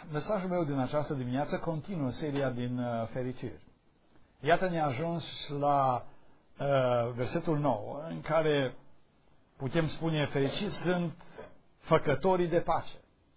mesajul meu din această dimineață continuă seria din fericiri. Iată, ne-a ajuns la versetul 9, în care putem spune: fericiți sunt făcătorii de pace,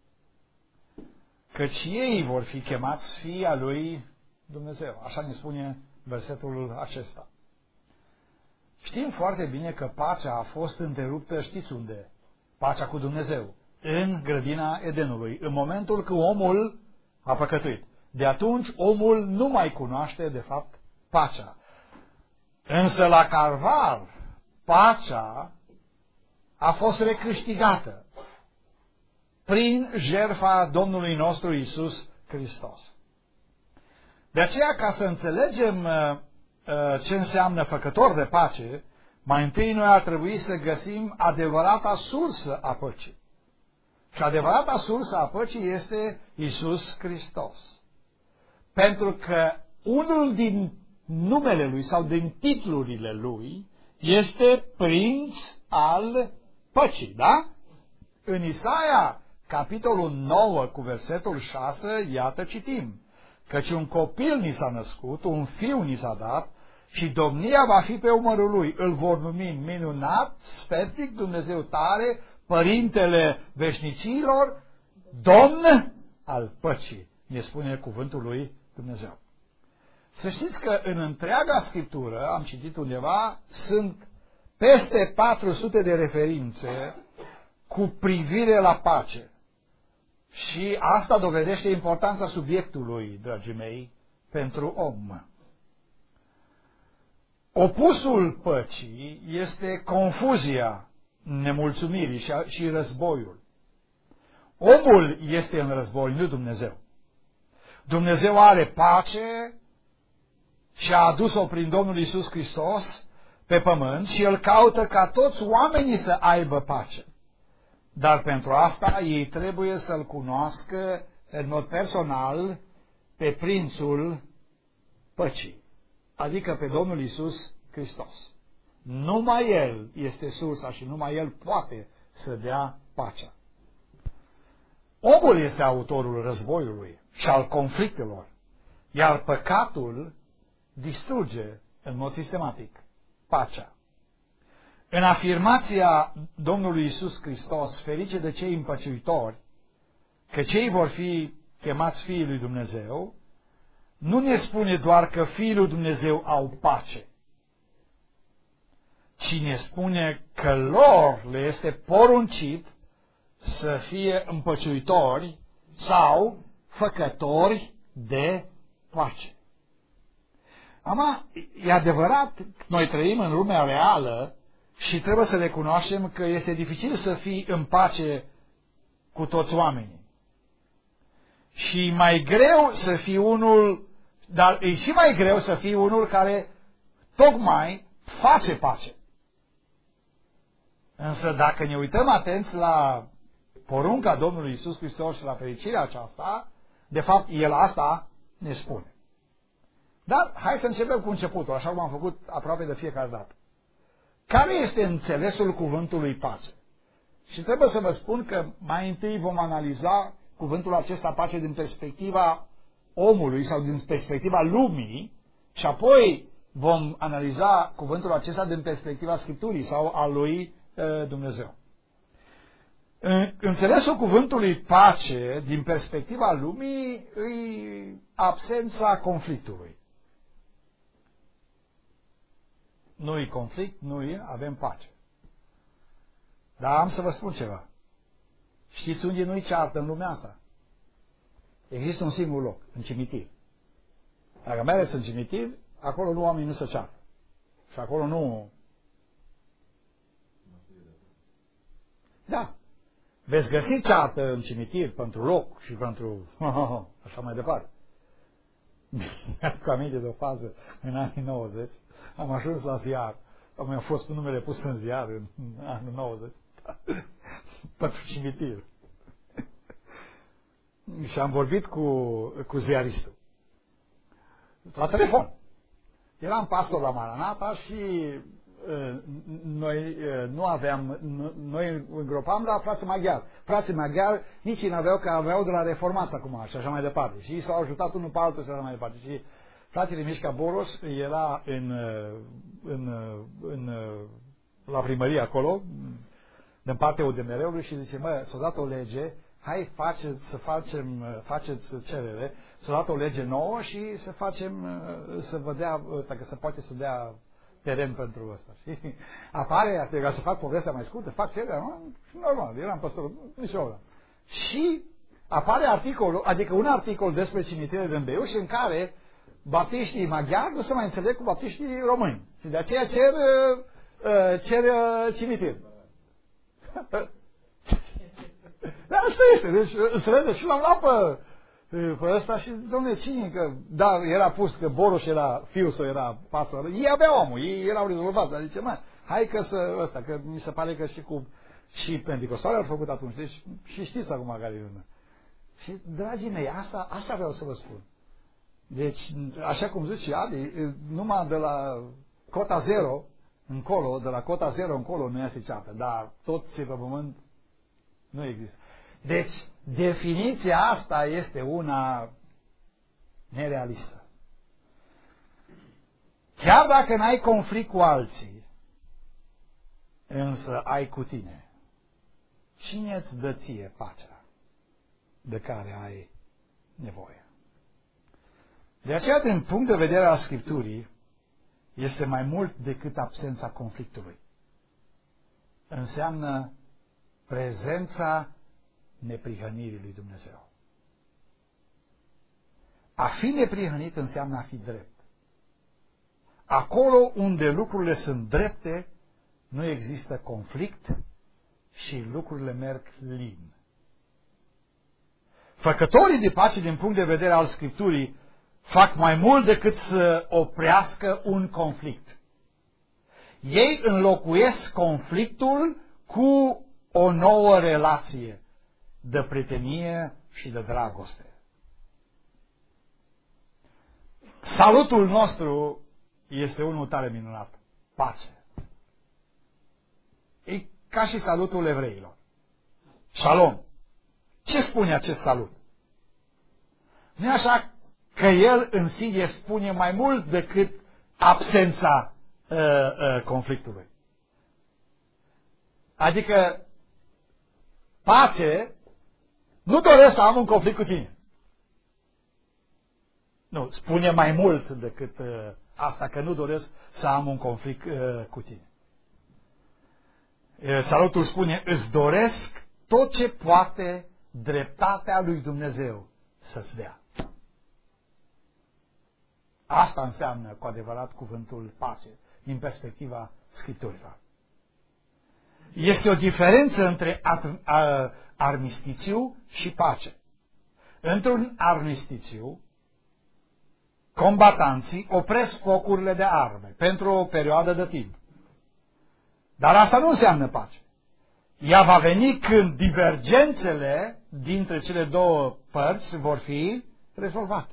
căci ei vor fi chemați fii al lui Dumnezeu. Așa ne spune versetul acesta. Știm foarte bine că pacea a fost întreruptă, știți unde? Pacea cu Dumnezeu, în grădina Edenului, în momentul când omul a păcătuit. De atunci omul nu mai cunoaște, de fapt, pacea. Însă la Calvar, pacea a fost recâștigată prin jertfa Domnului nostru Iisus Hristos. De aceea, ca să înțelegem ce înseamnă făcător de pace, mai întâi noi ar trebui să găsim adevărata sursă a păcii. Și adevărata sursă a păcii este Iisus Hristos. Pentru că unul din numele Lui sau din titlurile Lui este Prinț al Păcii, da? În Isaia, capitolul 9, cu versetul 6, iată citim: căci un copil ni s-a născut, un fiu ni s-a dat, și domnia va fi pe umărul lui. Îl vor numi minunat, sfetnic, Dumnezeu tare, Părintele veșnicilor, Domn al păcii, ne spune cuvântul lui Dumnezeu. Să știți că în întreaga Scriptură, am citit undeva, sunt peste 400 de referințe cu privire la pace. Și asta dovedește importanța subiectului, dragii mei, pentru om. Opusul păcii este confuzia, nemulțumirii și războiul. Omul este în război, nu Dumnezeu. Dumnezeu are pace și a adus-o prin Domnul Iisus Hristos pe pământ și El caută ca toți oamenii să aibă pace. Dar pentru asta ei trebuie să-L cunoască în mod personal pe Prințul Păcii, adică pe Domnul Iisus Hristos. Numai El este sursa și numai El poate să dea pacea. Omul este autorul războiului și al conflictelor, iar păcatul distruge în mod sistematic pacea. În afirmația Domnului Iisus Hristos, ferice de cei împăciuitori, că cei vor fi chemați fiii lui Dumnezeu, nu ne spune doar că fiii lui Dumnezeu au pace, ci ne spune că lor le este poruncit să fie împăciuitori sau făcători de pace. Ama, e adevărat, noi trăim în lumea reală și trebuie să recunoaștem că este dificil să fii în pace cu toți oamenii. Și mai greu să fii unul, dar e și mai greu să fii unul care tocmai face pace. Însă dacă ne uităm atenți la porunca Domnului Iisus Hristos și la fericirea aceasta, de fapt El asta ne spune. Dar hai să începem cu începutul, așa cum am făcut aproape de fiecare dată. Care este înțelesul cuvântului pace? Și trebuie să vă spun că mai întâi vom analiza cuvântul acesta pace din perspectiva omului sau din perspectiva lumii și apoi vom analiza cuvântul acesta din perspectiva Scripturii sau a lui Dumnezeu. Înțelesul cuvântului pace din perspectiva lumii e absența conflictului. Nu-i conflict, avem pace. Dar am să vă spun ceva. Știți unde nu-i ceartă în lumea asta? Există un singur loc, în cimitir. Dacă mergeți în cimitir, acolo nu oamenii nu se ceartă. Și acolo nu... Da. Veți găsi ceartă în cimitir pentru loc și pentru... așa mai departe. Mi-aduc aminte de o fază în anii 90. Am ajuns la ziar. Mi-a fost numele pus în ziar în anul 90. Pentru cimitir. Și am vorbit cu ziaristul. La telefon. Eram pastor la Maranata și noi nu aveam, noi îngropam la frații maghiari. Frații maghiari nici ei n-aveau, că aveau de la reformați acum și așa mai departe. Și ei s-au ajutat unul pe altul și așa mai departe. Și fratele Mișca Boros era la primărie acolo, din partea UDMR-ului și zice, mă, s-a dat o lege, hai faceți cerere, s-a dat o lege nouă și să vă dea ăsta, că se poate să dea teren pentru ăsta. Și apare, ca să fac povestea mai scurtă, fac cererea, normal, eram păstorul, nici ăla. Și apare articolul, adică un articol despre cimitirele din Beiuș în care baptiștii maghiari nu se mai înțeleg cu baptiștii români. Și de aceea cer cimitir. Da, asta este. Deci, înțelege, și l-am luat pe ăsta și, dom'le, cine, că, da, era pus că Boros era, fiul său era pastor, ei aveau omul, ei erau rezolvați, dar zice, mă, hai că ăsta, că mi se pare că și Pentecostale au făcut atunci, deci, și știți acum care e lumea. Și, dragii mei, asta vreau să vă spun. Deci, așa cum zice Adi, numai de la cota 0 încolo, nu iese ceapă, dar tot ce pe pământ nu există. Deci, definiția asta este una nerealistă. Chiar dacă n-ai conflict cu alții, însă ai cu tine, cine îți dă ție pacea de care ai nevoie? De aceea, din punct de vedere al Scripturii, este mai mult decât absența conflictului. Înseamnă prezența neprihănirii lui Dumnezeu. A fi neprihănit înseamnă a fi drept. Acolo unde lucrurile sunt drepte, nu există conflict și lucrurile merg lin. Făcătorii de pace din punct de vedere al Scripturii fac mai mult decât să oprească un conflict. Ei înlocuiesc conflictul cu o nouă relație de prietenie și de dragoste. Salutul nostru este unul tare minunat. Pace. E ca și salutul evreilor. Shalom. Ce spune acest salut? Nu e așa că el în sine spune mai mult decât absența conflictului. Adică pace, nu doresc să am un conflict cu tine. Nu, spune mai mult decât asta, că nu doresc să am un conflict cu tine. Salutul spune, îți doresc tot ce poate dreptatea lui Dumnezeu să-ți dea. Asta înseamnă cu adevărat cuvântul pace, din perspectiva Scripturilor. Este o diferență între armistițiu și pace. Într-un armistițiu, combatanții opresc focurile de arme pentru o perioadă de timp. Dar asta nu înseamnă pace. Ea va veni când divergențele dintre cele două părți vor fi rezolvate.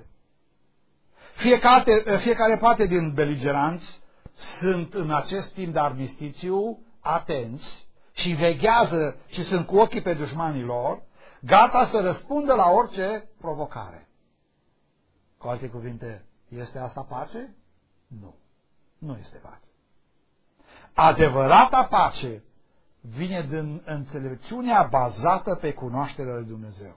Fiecare parte din beligeranți sunt în acest timp de armistițiu atenți și veghează și sunt cu ochii pe dușmanii lor, gata să răspundă la orice provocare. Cu alte cuvinte, este asta pace? Nu. Nu este pace. Adevărata pace vine din înțelepciunea bazată pe cunoașterea lui Dumnezeu.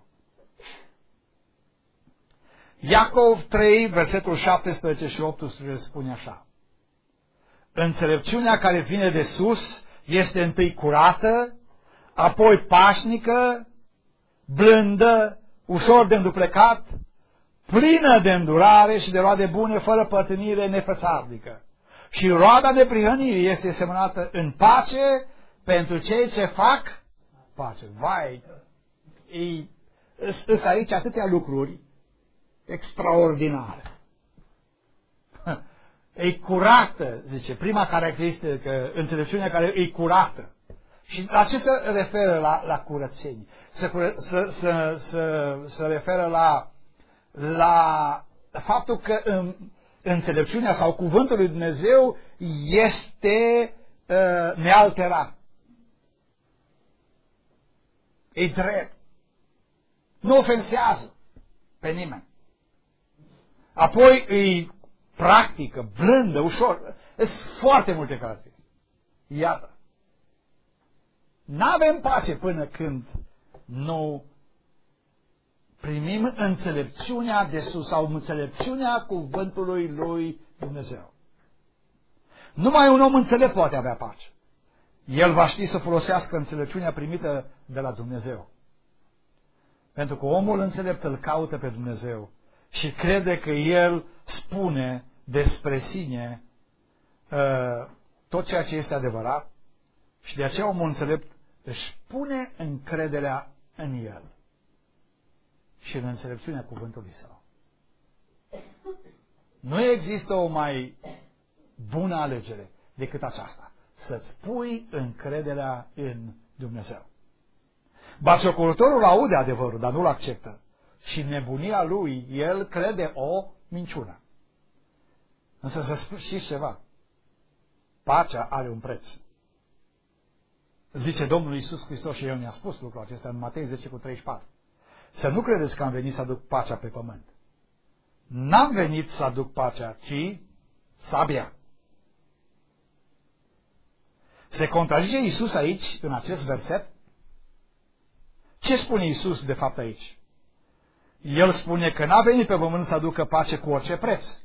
Iacov 3, versetul 17 și 18 spune așa. Înțelepciunea care vine de sus este întâi curată, apoi pașnică, blândă, ușor de înduplecat, plină de îndurare și de roade bune, fără pătrânire, nefățarnică. Și roada neprihănirii este semănată în pace pentru cei ce fac pace. Vai, sunt aici atâtea lucruri extraordinare. E curată, zice, prima caracteristică, că înțelepciunea care e curată. Și la ce se referă la curățenie? Se referă la faptul că înțelepciunea sau cuvântul lui Dumnezeu este nealterat. E drept. Nu ofensează pe nimeni. Apoi îi practică, blândă, ușor. Sunt foarte multe caracteristici. Iată. N-avem pace până când nu primim înțelepciunea de sus sau înțelepciunea cuvântului lui Dumnezeu. Numai un om înțelept poate avea pace. El va ști să folosească înțelepciunea primită de la Dumnezeu. Pentru că omul înțelept îl caută pe Dumnezeu și crede că El spune despre sine tot ceea ce este adevărat și de aceea omul înțelept își pune încrederea în El și în înțelepciunea cuvântului Său. Nu există o mai bună alegere decât aceasta, să-ți pui încrederea în Dumnezeu. Batjocorătorul aude adevărul, dar nu-l acceptă. Și în nebunia lui, el crede o minciună. Însă să știți ceva. Pacea are un preț. Zice Domnul Iisus Hristos și El ne-a spus lucrul acesta în Matei 10:34. Să nu credeți că am venit să aduc pacea pe pământ. N-am venit să aduc pacea, ci sabia. Se contrazice Iisus aici, în acest verset? Ce spune Iisus de fapt aici? El spune că n-a venit pe pământ să aducă pace cu orice preț.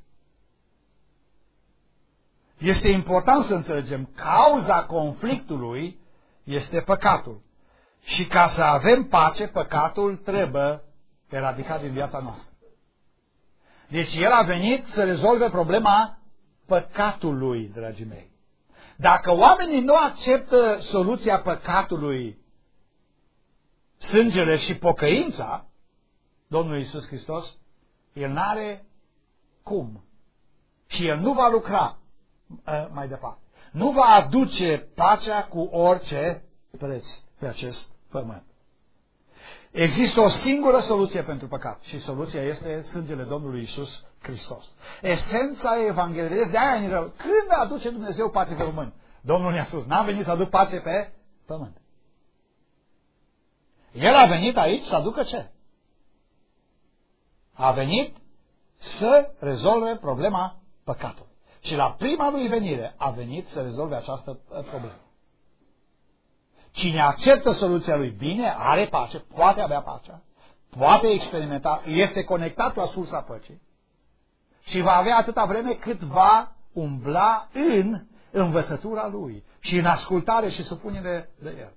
Este important să înțelegem, cauza conflictului este păcatul. Și ca să avem pace, păcatul trebuie eradicat din viața noastră. Deci El a venit să rezolve problema păcatului, dragii mei. Dacă oamenii nu acceptă soluția păcatului, sângele și pocăința, Domnul Iisus Hristos, El n-are cum. Și El nu va lucra mai departe. Nu va aduce pacea cu orice preț pe acest pământ. Există o singură soluție pentru păcat și soluția este sângele Domnului Iisus Hristos. Esența Evangheliei, de aia în rău, când aduce Dumnezeu pace pe pământ? Domnul ne-a spus, n-am venit să aduc pace pe pământ. El a venit aici să aducă ce? A venit să rezolve problema păcatului. Și la prima lui venire a venit să rezolve această problemă. Cine acceptă soluția lui bine, are pace, poate avea pacea, poate experimenta, este conectat la sursa păcii și va avea atâta vreme cât va umbla în învățătura lui și în ascultare și supunere de el.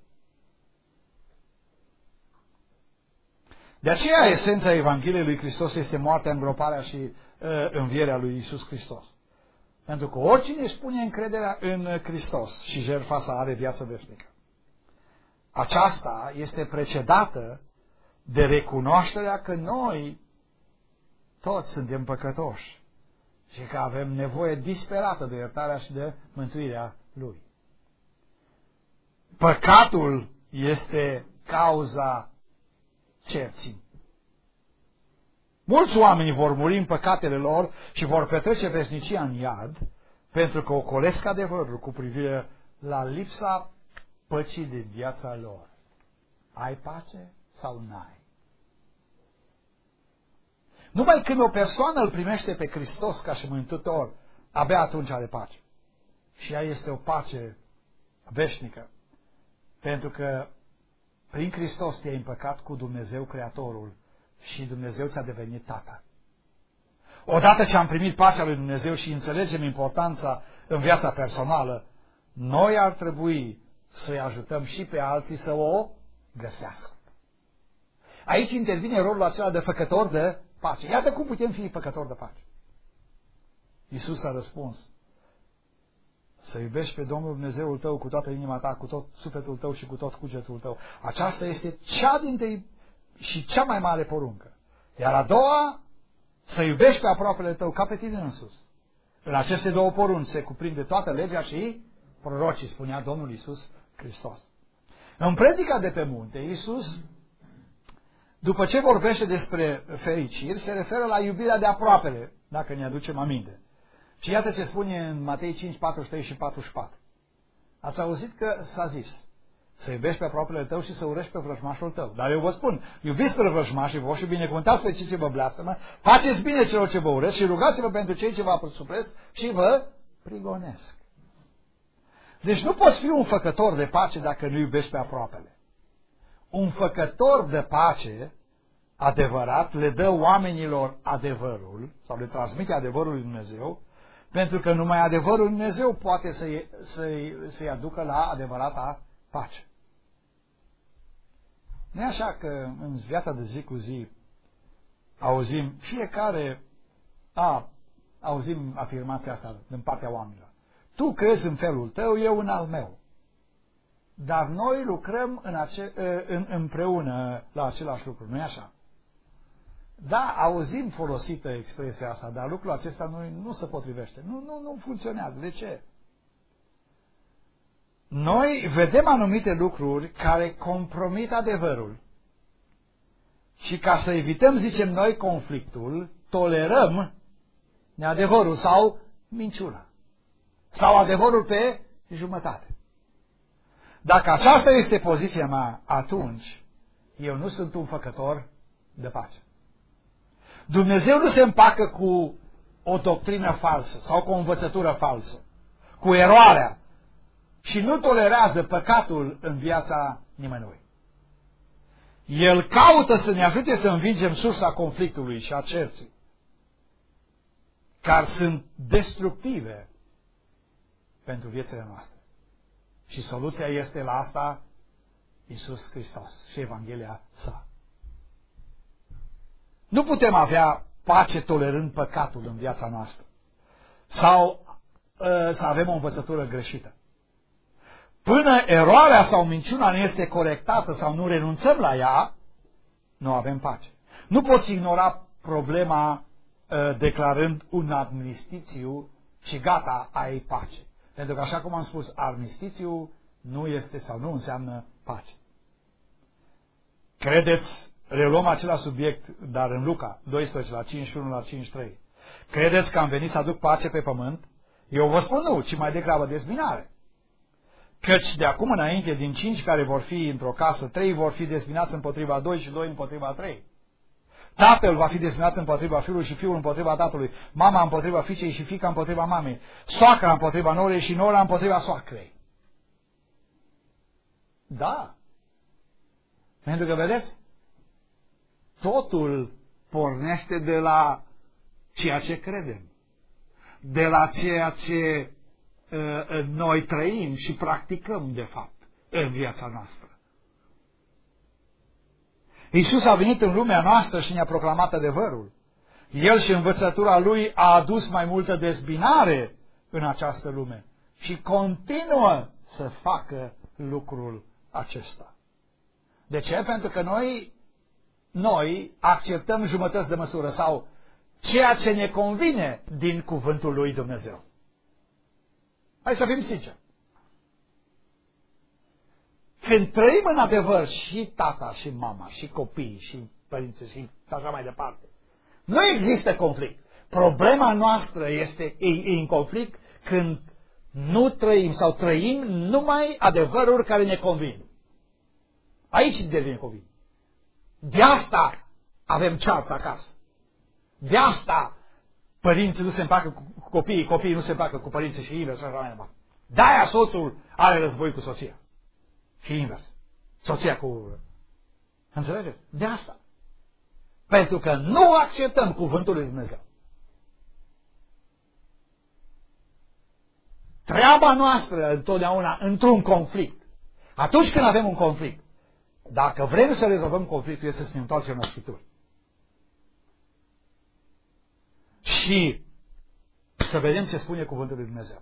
De aceea esența Evangheliei lui Hristos este moartea, îngroparea și învierea lui Iisus Hristos. Pentru că oricine își pune încrederea în Hristos și jertfa sa are viață veșnică. Aceasta este precedată de recunoașterea că noi toți suntem păcătoși și că avem nevoie disperată de iertarea și de mântuirea Lui. Păcatul este cauza cerții. Mulți oameni vor muri în păcatele lor și vor petrece veșnicia în iad pentru că ocolesc adevărul cu privire la lipsa păcii din viața lor. Ai pace sau n-ai? Numai când o persoană îl primește pe Hristos ca și mântuitor, abia atunci are pace. Și ea este o pace veșnică. Pentru că prin Hristos te-ai împăcat cu Dumnezeu Creatorul și Dumnezeu ți-a devenit Tată. Odată ce am primit pacea lui Dumnezeu și înțelegem importanța în viața personală, noi ar trebui să-i ajutăm și pe alții să o găsească. Aici intervine rolul acela de făcător de pace. Iată cum putem fi făcători de pace. Iisus a răspuns: să iubești pe Domnul Dumnezeul tău cu toată inima ta, cu tot sufletul tău și cu tot cugetul tău. Aceasta este cea dintre și cea mai mare poruncă. Iar a doua, să iubești pe aproapele tău ca pe tine însuți. În aceste două porunci se cuprinde toată legea și prorocii, spunea Domnul Iisus Hristos. În predica de pe munte, Iisus, după ce vorbește despre fericiri, se referă la iubirea de aproapele, dacă ne aducem aminte. Și iată ce spune în Matei 5, 43 și 44. Ați auzit că s-a zis să iubești pe aproapele tău și să urăști pe vrăjmașul tău. Dar eu vă spun, iubiți pe vrăjmașii voștri, binecuvântați pe cei ce vă blastămă, faceți bine celor ce vă urăsc și rugați-vă pentru cei ce vă supresc și vă prigonesc. Deci nu poți fi un făcător de pace dacă nu iubești pe aproapele. Un făcător de pace adevărat le dă oamenilor adevărul sau le transmite adevărul lui Dumnezeu, pentru că numai adevărul lui Dumnezeu poate să-i aducă la adevărata pace. Nu e așa că în viața de zi cu zi auzim auzim afirmația asta din partea oamenilor. Tu crezi în felul tău, eu în al meu. Dar noi lucrăm împreună la același lucru, nu e așa? Da, auzim folosită expresia asta, dar lucrul acesta nu se potrivește. Nu funcționează. De ce? Noi vedem anumite lucruri care compromit adevărul. Și ca să evităm, zicem noi, conflictul, tolerăm neadevărul sau minciuna. Sau adevărul pe jumătate. Dacă aceasta este poziția mea, atunci eu nu sunt un făcător de pace. Dumnezeu nu se împacă cu o doctrină falsă sau cu o învățătură falsă, cu eroarea, și nu tolerează păcatul în viața nimănui. El caută să ne ajute să învingem sursa conflictului și a cerții, care sunt destructive pentru viețile noastre. Și soluția este la asta Iisus Hristos și Evanghelia sa. Nu putem avea pace tolerând păcatul în viața noastră sau să avem o învățătură greșită. Până eroarea sau minciuna nu este corectată sau nu renunțăm la ea, nu avem pace. Nu poți ignora problema declarând un armistițiu și gata, ai pace. Pentru că, așa cum am spus, armistițiu nu este sau nu înseamnă pace. Credeți, reluăm același subiect, dar în Luca 12, la 51, la 53. Credeți că am venit să aduc pace pe pământ? Eu vă spun nu, ci mai degrabă dezbinare. Căci de acum înainte, din 5 care vor fi într-o casă, 3 vor fi dezbinați împotriva 2 și 2 împotriva 3. Tatăl va fi dezbinat împotriva fiului și fiul împotriva tatălui, mama împotriva fiicei și fiica împotriva mamei, soacra împotriva norei și nora împotriva soacrei. Da. Pentru că, vedeți, totul pornește de la ceea ce credem, de la ceea ce noi trăim și practicăm, de fapt, în viața noastră. Iisus a venit în lumea noastră și ne-a proclamat adevărul. El și învățătura Lui a adus mai multă dezbinare în această lume și continuă să facă lucrul acesta. De ce? Pentru că noi acceptăm jumătăți de măsură sau ceea ce ne convine din cuvântul lui Dumnezeu. Hai să fim sinceri. Când trăim în adevăr și tata și mama și copiii și părinții și așa mai departe, nu există conflict. Problema noastră este în conflict când nu trăim sau trăim numai adevăruri care ne convin. Aici devine convin. De asta avem ceartă acasă. De asta părinții nu se împacă cu copiii, copiii nu se împacă cu părinții și invers. De-aia soțul are război cu soția. Și invers. Soția cu... Înțelegeți? De asta. Pentru că nu acceptăm cuvântul lui Dumnezeu. Treaba noastră întotdeauna într-un conflict. Atunci când avem un conflict, dacă vrem să rezolvăm conflictul, este să ne întoarcem la Scripturi. Și să vedem ce spune cuvântul lui Dumnezeu.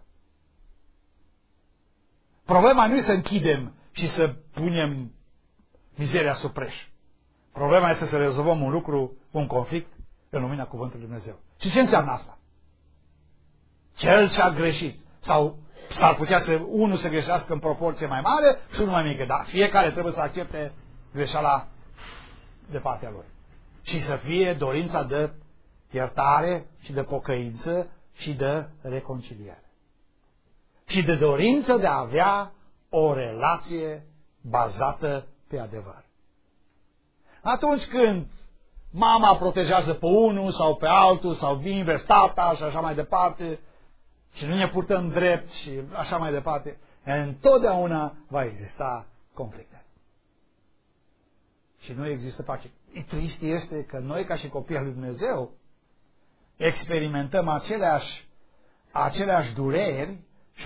Problema nu e să închidem și să punem mizeria sub preș. Problema este să rezolvăm un lucru, un conflict, în lumina cuvântului lui Dumnezeu. Și ce înseamnă asta? Cel ce a greșit. Sau s-ar putea să unul să greșească în proporție mai mare și unul mai mică. Dar fiecare trebuie să accepte greșeala de partea lui. Și să fie dorința de iertare și de pocăință și de reconciliere. și de dorință de a avea o relație bazată pe adevăr. Atunci când mama protejează pe unul sau pe altul sau invers tata și așa mai departe și nu ne purtăm drept și așa mai departe, întotdeauna va exista conflicte. Și nu există pace. Trist este că noi, ca și copii al lui Dumnezeu, experimentăm aceleași dureri și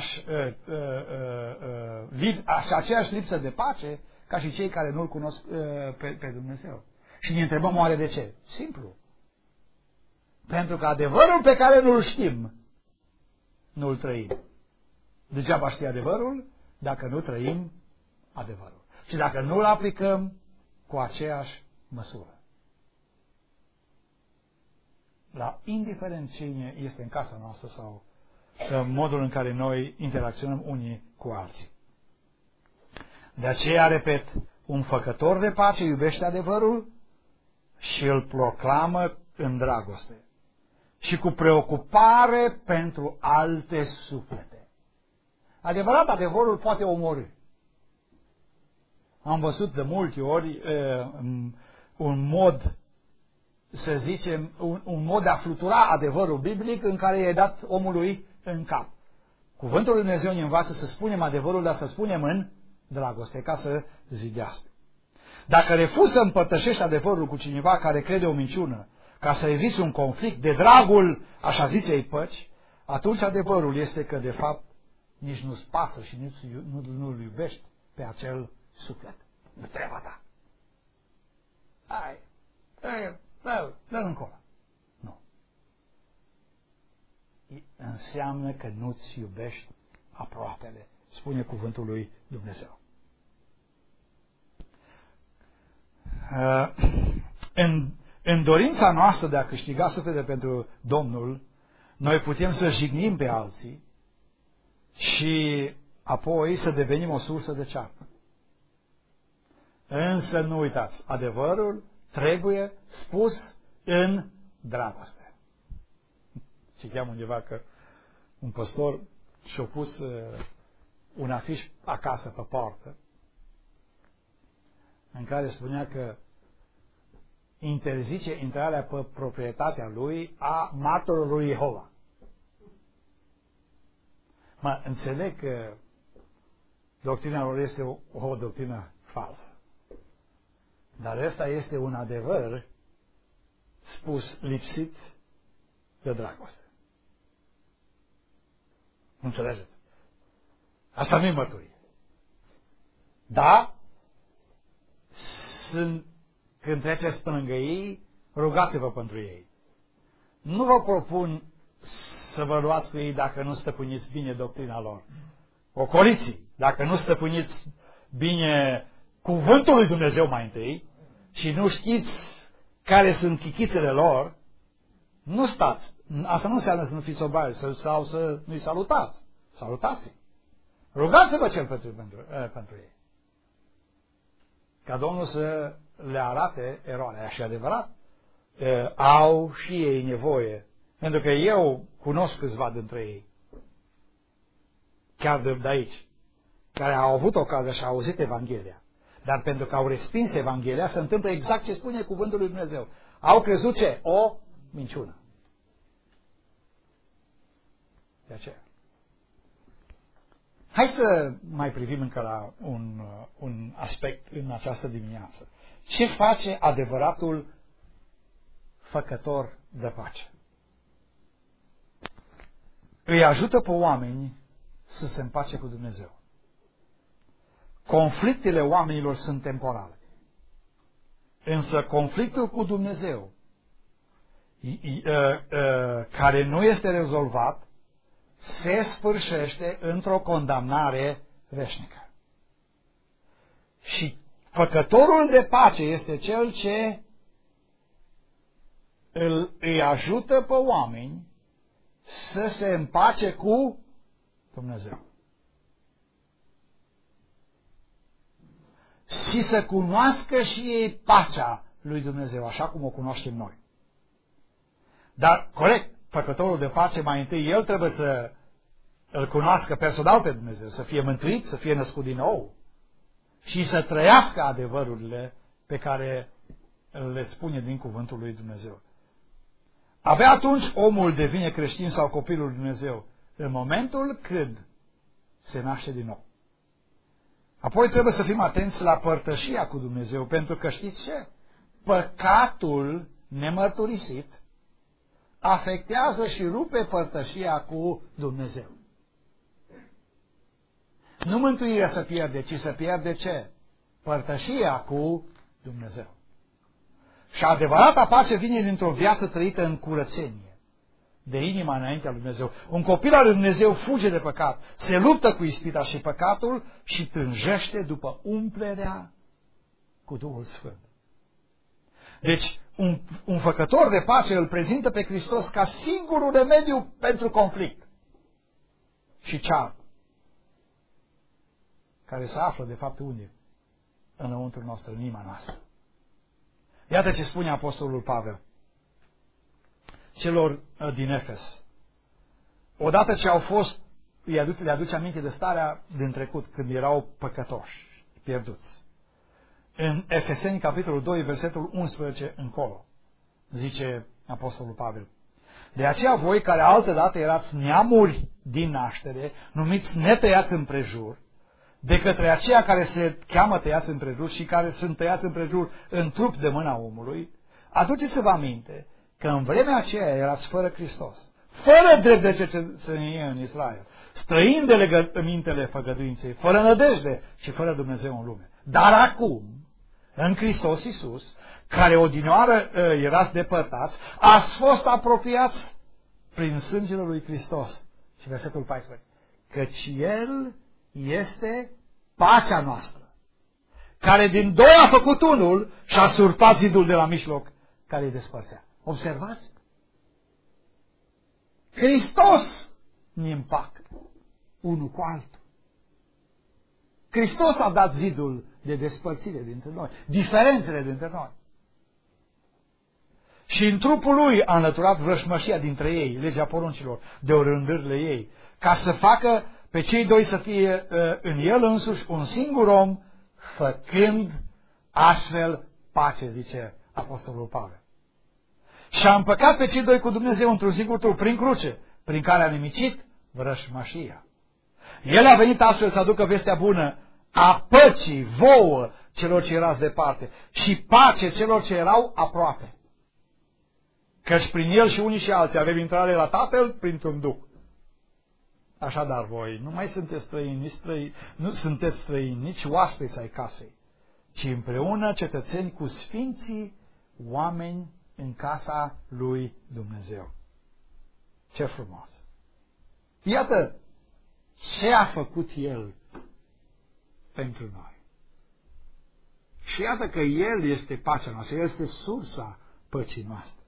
aceeași lipsă de pace ca și cei care nu-L cunosc pe Dumnezeu. Și ne întrebăm oare de ce? Simplu. Pentru că adevărul pe care nu-l știm, nu-l trăim. Degeaba știi adevărul dacă nu trăim adevărul. Și dacă nu-l aplicăm cu aceeași măsură. La indiferent cine este în casa noastră sau în modul în care noi interacționăm unii cu alții. De aceea, repet, un făcător de pace iubește adevărul și îl proclamă în dragoste și cu preocupare pentru alte suflete. Adevărat, adevărul poate omorî. Am văzut de multe ori un mod, să zicem, un mod de a flutura adevărul biblic în care i-a dat omului în cap. Cuvântul lui Dumnezeu ne învață să spunem adevărul, dar să spunem în dragoste, ca să zidească. Dacă refuzi să împărtășești adevărul cu cineva care crede o minciună, ca să eviți un conflict de dragul așa zisei păci, atunci adevărul este că, de fapt, nici nu-ți pasă și nici nu-l iubești pe acel suflet. Nu treaba ta. Hai, dă-l încolo. Nu. Înseamnă că nu-ți iubești aproapele, spune cuvântul lui Dumnezeu. În dorința noastră de a câștiga suflete pentru Domnul, noi putem să jignim pe alții și apoi să devenim o sursă de ceartă. Însă nu uitați, adevărul trebuie spus în dragoste. Citeam undeva că un păstor și-a pus un afiș acasă pe poartă în care spunea că interzice intrarea pe proprietatea lui a martorului Jehova. Mă înțeleg că doctrina lor este o doctrină falsă. Dar ăsta este un adevăr spus lipsit de dragoste. Înțelegeți? Asta nu-i mărturie. Da? Când treceți pe lângă ei, rugați-vă pentru ei. Nu vă propun să vă luați cu ei dacă nu stăpâniți bine doctrina lor. Ocoliții, dacă nu stăpâniți bine cuvântul lui Dumnezeu mai întâi și nu știți care sunt chichițele lor, nu stați. Asta nu înseamnă să nu fiți obai sau să nu-i salutați. Salutați-i. Rugați-vă cel pentru ei. Ca Domnul să le arate eroarea. Și adevărat, au și ei nevoie. Pentru că eu cunosc câțiva dintre ei, chiar de aici, care au avut ocazia și au auzit Evanghelia. Dar pentru că au respins Evanghelia, se întâmplă exact ce spune cuvântul lui Dumnezeu. Au crezut ce? O minciună. De aceea. Hai să mai privim încă la un aspect în această dimineață. Ce face adevăratul făcător de pace? Îi ajută pe oameni să se împace cu Dumnezeu. Conflictele oamenilor sunt temporale. Însă conflictul cu Dumnezeu, care nu este rezolvat, se sfârșește într-o condamnare veșnică. Și făcătorul de pace este cel ce îi ajută pe oameni să se împace cu Dumnezeu. Și să cunoască și ei pacea lui Dumnezeu, așa cum o cunoaștem noi. Dar, corect, făcătorul de pace, mai întâi, el trebuie să îl cunoască personal pe Dumnezeu, să fie mântuit, să fie născut din nou și să trăiască adevărurile pe care le spune din cuvântul lui Dumnezeu. Abia atunci omul devine creștin sau copilul lui Dumnezeu, în momentul când se naște din nou. Apoi trebuie să fim atenți la părtășia cu Dumnezeu, pentru că știți ce? Păcatul nemărturisit afectează și rupe părtășia cu Dumnezeu. Nu mântuirea se pierde, ci se pierde ce? Părtășia cu Dumnezeu. Și adevărata pace vine dintr-o viață trăită în curățenie, de inima înaintea lui Dumnezeu. Un copil al lui Dumnezeu fuge de păcat, se luptă cu ispita și păcatul și tânjește după umplerea cu Duhul Sfânt. Deci, un făcător de pace îl prezintă pe Hristos ca singurul remediu pentru conflict și ceartă, care se află, de fapt, unde? Înăuntru nostru, în inima noastră. Iată ce spune Apostolul Pavel celor din Efes. Odată ce au fost, le aduce aminte de starea din trecut, când erau păcătoși, pierduți. În Efeseni, capitolul 2, versetul 11 încolo, zice Apostolul Pavel: de aceea voi, care altădată erați neamuri din naștere, numiți netăiați împrejur, de către aceia care se cheamă tăiați împrejur și care sunt tăiați împrejur în trup de mâna omului, aduceți-vă aminte că în vremea aceea erați fără Hristos, fără drept de cetățenie în Israel, străini de legămintele făgăduinței, fără nădejde și fără Dumnezeu în lume. Dar acum, în Hristos Iisus, care odinioară erați depărtați, ați fost apropiați prin sângele lui Hristos. Și versetul 14. Căci El este pacea noastră, care din doi a făcut unul și a surpat zidul de la mijloc care îi despărțea. Observați? Hristos ne împacă unul cu altul. Hristos a dat zidul de despărțire dintre noi, diferențele dintre noi. Și în trupul lui a înlăturat vrășmășia dintre ei, legea poruncilor, de orândările ei, ca să facă pe cei doi să fie în el însuși un singur om, făcând astfel pace, zice Apostolul Pavel. Și a împăcat pe cei doi cu Dumnezeu într-un singur trup, prin cruce, prin care a nimicit vrășmășia. El a venit astfel să aducă vestea bună a păcii vouă celor ce erați departe și pace celor ce erau aproape. Căci prin el și unii și alții avem intrare la Tatăl printr-un Duh. Așadar voi nu mai sunteți străini, nu sunteți străini, nici oaspeți ai casei, ci împreună cetățeni cu sfinții oameni în casa lui Dumnezeu. Ce frumos! Iată ce a făcut El pentru noi. Și iată că El este pacea noastră, El este sursa păcii noastre.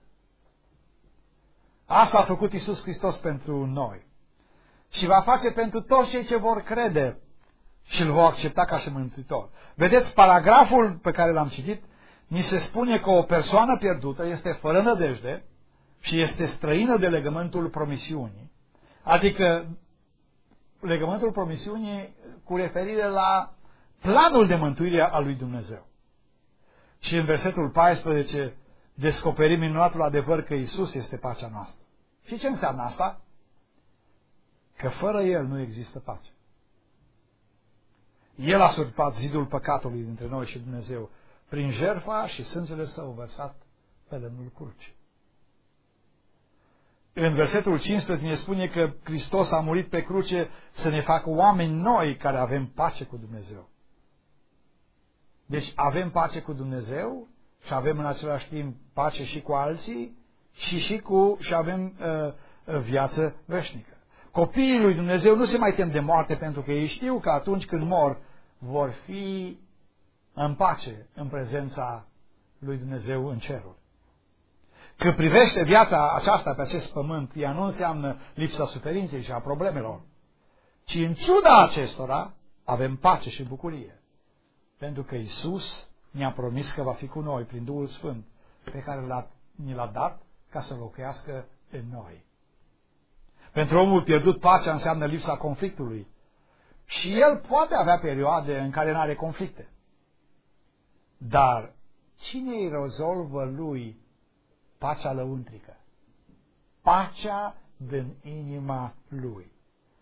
Asta a făcut Iisus Hristos pentru noi. Și va face pentru toți cei ce vor crede și îl vor accepta ca și mântuitor. Vedeți, paragraful pe care l-am citit, ni se spune că o persoană pierdută este fără nădejde și este străină de legământul promisiunii. Adică legământul promisiunii cu referire la planul de mântuire al lui Dumnezeu. Și în versetul 14 descoperim minunatul adevăr că Iisus este pacea noastră. Și ce înseamnă asta? Că fără El nu există pace. El a surpat zidul păcatului dintre noi și Dumnezeu prin jertfa și sângele Său vărsat pe lemnul crucii. În versetul 15 ne spune că Hristos a murit pe cruce să ne facă oameni noi care avem pace cu Dumnezeu. Deci avem pace cu Dumnezeu și avem în același timp pace și cu alții și avem viață veșnică. Copiii lui Dumnezeu nu se mai tem de moarte pentru că ei știu că atunci când mor vor fi în pace în prezența lui Dumnezeu în cerul. Că privește viața aceasta pe acest pământ, ea nu înseamnă lipsa suferinței și a problemelor, ci în ciuda acestora avem pace și bucurie. Pentru că Iisus ne-a promis că va fi cu noi prin Duhul Sfânt pe care ni l-a dat ca să locuiască în noi. Pentru omul pierdut, pacea înseamnă lipsa conflictului. Și el poate avea perioade în care nu are conflicte. Dar cine îi rezolvă lui pacea lăuntrică? Pacea din inima lui.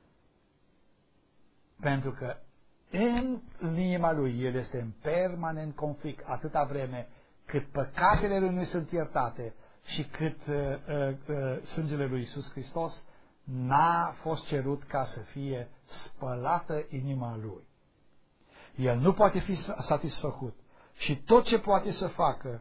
Pentru că în inima lui el este în permanent conflict atâta vreme cât păcatele lui nu sunt iertate și cât sângele lui Iisus Hristos n-a fost cerut ca să fie spălată inima lui. El nu poate fi satisfăcut și tot ce poate să facă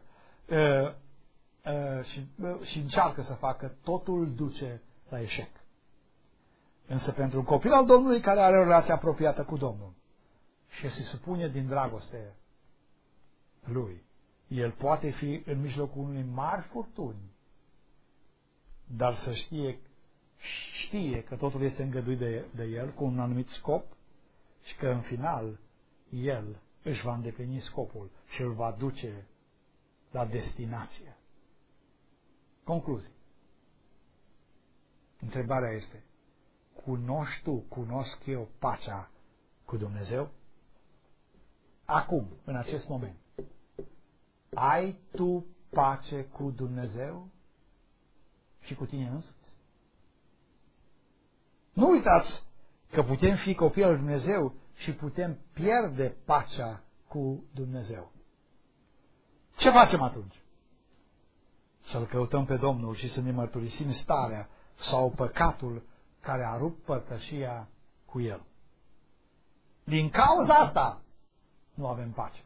și încearcă să facă, totul îl duce la eșec. Însă pentru un copil al Domnului care are o relație apropiată cu Domnul și se supune din dragoste lui, el poate fi în mijlocul unei mari furtuni, dar să știe că totul este îngăduit de el cu un anumit scop și că în final el își va îndeplini scopul și îl va duce la destinație. Concluzii. Întrebarea este: cunosc eu pacea cu Dumnezeu? Acum, în acest moment, ai tu pace cu Dumnezeu și cu tine însuți? Nu uitați că putem fi copii al lui Dumnezeu și putem pierde pacea cu Dumnezeu. Ce facem atunci? Să-L căutăm pe Domnul și să ne mărturisim starea sau păcatul care a rupt părtășia cu El. Din cauza asta nu avem pace.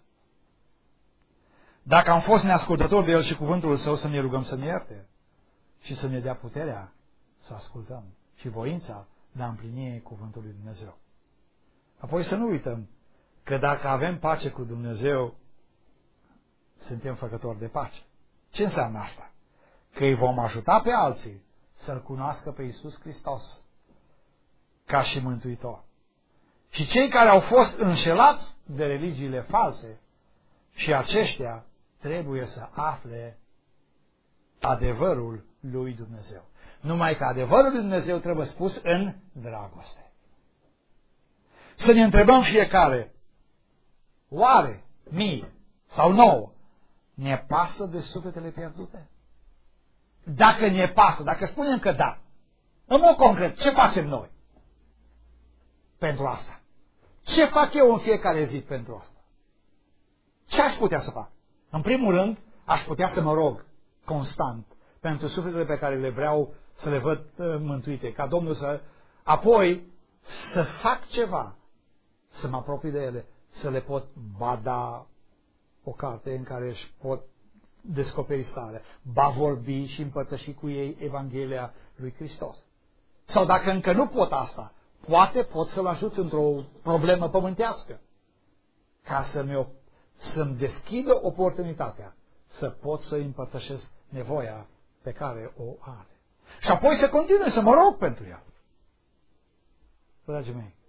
Dacă am fost neascultători de El și cuvântul Său, să ne rugăm să ne ierte și să ne dea puterea să ascultăm și voința de a împlini cuvântul lui Dumnezeu. Apoi să nu uităm că dacă avem pace cu Dumnezeu, suntem făcători de pace. Ce înseamnă asta? Că îi vom ajuta pe alții să-L cunoască pe Iisus Hristos ca și Mântuitor. Și cei care au fost înșelați de religiile false, și aceștia trebuie să afle adevărul lui Dumnezeu. Numai că adevărul lui Dumnezeu trebuie spus în dragoste. Să ne întrebăm fiecare: oare mie sau nouă ne pasă de sufletele pierdute? Dacă ne pasă, dacă spunem că da, în mod concret, ce facem noi pentru asta? Ce fac eu în fiecare zi pentru asta? Ce aș putea să fac? În primul rând, aș putea să mă rog constant pentru sufletele pe care le vreau să le văd mântuite, ca Domnul să... Apoi să fac ceva, să mă apropii de ele, să le pot bada o carte în care își pot descoperi starea, ba vorbi și împărtăși cu ei Evanghelia lui Hristos. Sau dacă încă nu pot asta, poate pot să-l ajut într-o problemă pământească, ca să-mi deschidă oportunitatea să pot să împărtășesc nevoia pe care o are. Și apoi să continui să mă rog pentru ea. Dragii mei,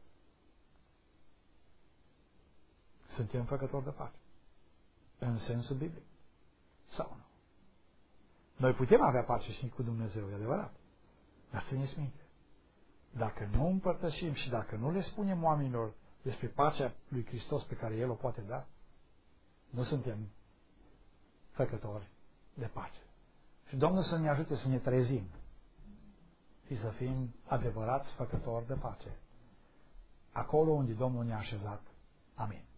suntem făcători de pace în sensul biblic sau nu? Noi putem avea pace și cu Dumnezeu, e adevărat, dar țineți minte, dacă nu împărtășim și dacă nu le spunem oamenilor despre pacea lui Hristos pe care El o poate da, nu suntem făcători de pace. Și Domnul să ne ajute să ne trezim și să fim adevărați făcători de pace acolo unde Domnul ne-a așezat. Amin.